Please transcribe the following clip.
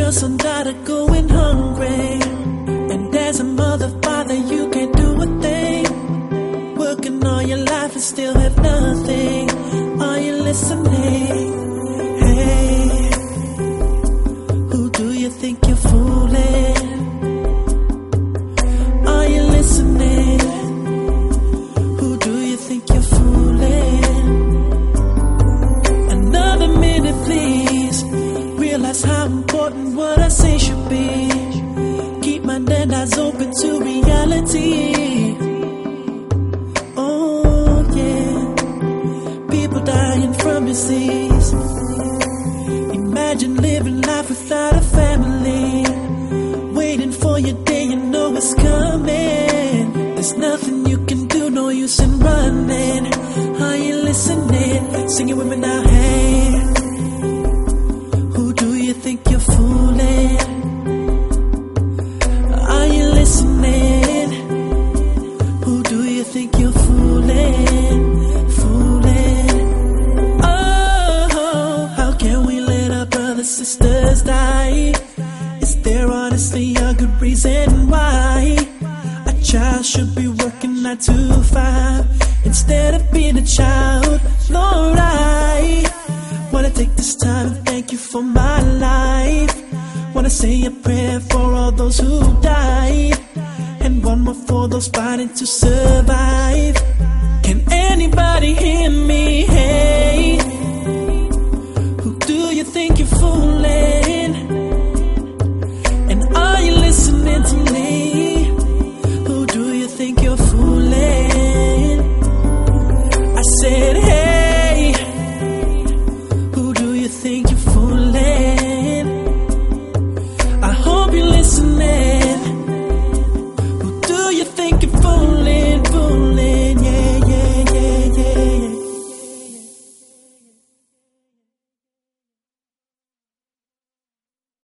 your son died going hungry, and as a mother, father, you can't do a thing. Working all your life and still have nothing. Are you listening? Hey, who do you think you're fooling? Are you listening? Who do you think you're fooling? Another minute, please. Realize how important what I say should be. Keep my dead eyes open to reality. Oh yeah, people dying from disease. Imagine living life without a family, waiting for your day, you know it's coming. There's nothing you can do, no use in running. Are you listening? Sing it with me now, hey. Who do you think you're fooling? Are you listening? Who do you think you're fooling? Fooling. Oh, how can we let our brothers, sisters die? Is there honestly a good reason why a child should be working 9 to 5 instead of being a child? Lord, I wanna take this time and thank you for my life. Wanna say a prayer for all those who died, and one more for those fighting to survive. Can anybody hear me? Hey.